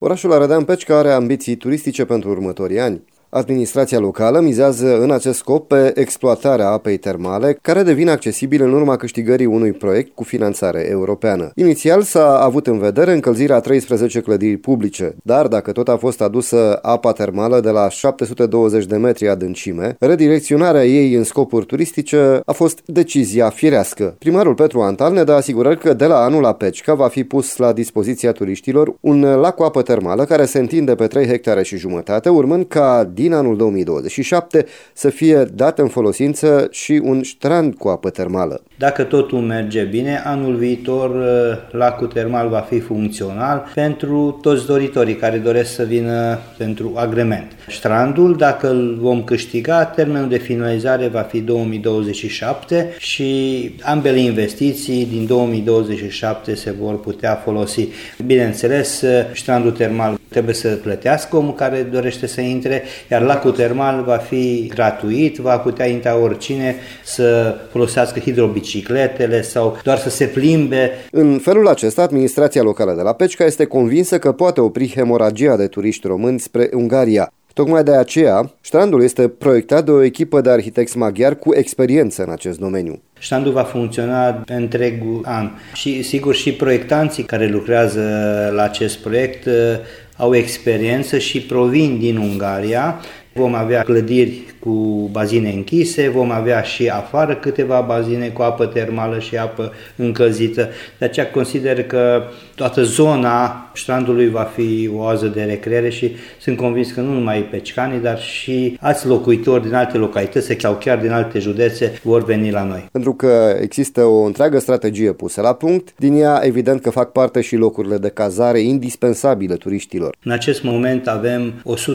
Orașul Arădean Pecica are ambiții turistice pentru următorii ani. Administrația locală mizează în acest scop pe exploatarea apei termale, care devine accesibilă în urma câștigării unui proiect cu finanțare europeană. Inițial s-a avut în vedere încălzirea 13 clădiri publice, dar dacă tot a fost adusă apa termală de la 720 de metri adâncime, redirecționarea ei în scopuri turistice a fost decizia firească. Primarul Petru Antal ne dă asigurări că de la anul la Pecica va fi pus la dispoziția turiștilor un lac cu apă termală care se întinde pe 3 hectare și jumătate, urmând ca din anul 2027 să fie dat în folosință și un strand cu apă termală. Dacă totul merge bine, anul viitor lacul termal va fi funcțional pentru toți doritorii care doresc să vină pentru agrement. Strandul, dacă îl vom câștiga, termenul de finalizare va fi 2027 și ambele investiții din 2027 se vor putea folosi. Bineînțeles, strandul termal trebuie să plătească omul care dorește să intre, iar lacul termal va fi gratuit, va putea intra oricine să folosească hidrobicicletele sau doar să se plimbe. În felul acesta, administrația locală de la Pecica este convinsă că poate opri hemoragia de turiști români spre Ungaria. Tocmai de aceea, strandul este proiectat de o echipă de arhitecți maghiari cu experiență în acest domeniu. Strandul va funcționa întregul an și, sigur, și proiectanții care lucrează la acest proiect au experiență și provin din Ungaria. Vom avea clădiri cu bazine închise, vom avea și afară câteva bazine cu apă termală și apă încălzită. De aceea consider că toată zona strandului va fi o oază de recreere și sunt convins că nu numai pecicanii, dar și alți locuitori din alte localități sau chiar din alte județe vor veni la noi. Pentru că există o întreagă strategie pusă la punct, din ea evident că fac parte și locurile de cazare indispensabile turiștilor. În acest moment avem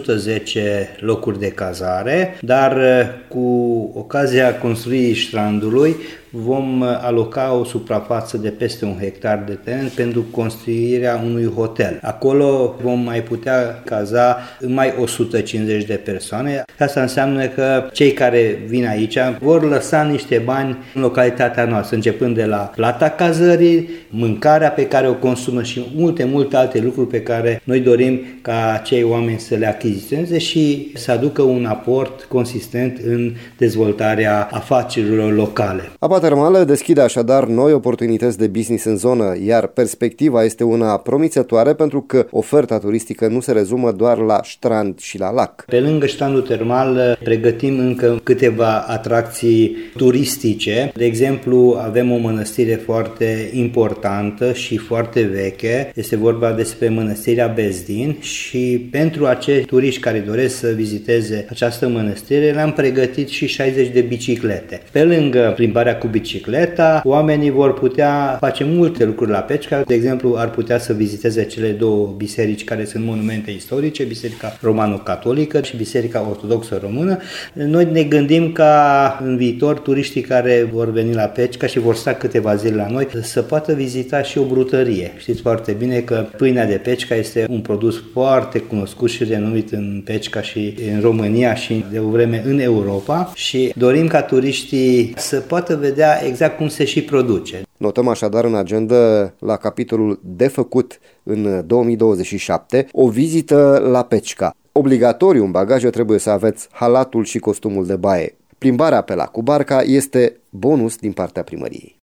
110 locuri de cazare, dar cu ocazia construirii strandului vom aloca o suprafață de peste 1 hectar de teren pentru construirea unui hotel. Acolo vom mai putea caza mai 150 de persoane. Asta înseamnă că cei care vin aici vor lăsa niște bani în localitatea noastră, începând de la plata cazării, mâncarea pe care o consumă și multe alte lucruri pe care noi dorim ca acei oameni să le achiziționeze și să aducă un aport consistent în dezvoltarea afacerilor locale. Apa termală deschide așadar noi oportunități de business în zonă, iar perspectiva este una promițătoare pentru că oferta turistică nu se rezumă doar la strand și la lac. Pe lângă strandul termal pregătim încă câteva atracții turistice. De exemplu, avem o mănăstire foarte importantă și foarte veche. Este vorba despre Mănăstirea Bezdin și pentru acei turiști care doresc să viziteze această mănăstire le-am pregătit și 60 de biciclete. Pe lângă plimbarea cu bicicleta, oamenii vor putea face multe lucruri la Pecica. De exemplu, ar putea să viziteze cele două biserici care sunt monumente istorice, Biserica Romano-Catolică și Biserica Ortodoxă Română. Noi ne gândim ca în viitor turiștii care vor veni la Pecica și vor sta câteva zile la noi să poată vizita și o brutărie. Știți foarte bine că pâinea de Pecica este un produs foarte cunoscut și renumit în Pecica și în România și de o vreme în Europa și dorim ca turiștii să poată vedea exact cum se și produce. Notăm așadar în agenda la capitolul de făcut în 2027 o vizită la Pecica. Obligatoriu în bagaje trebuie să aveți halatul și costumul de baie. Plimbarea pe lac cu barca este bonus din partea primăriei.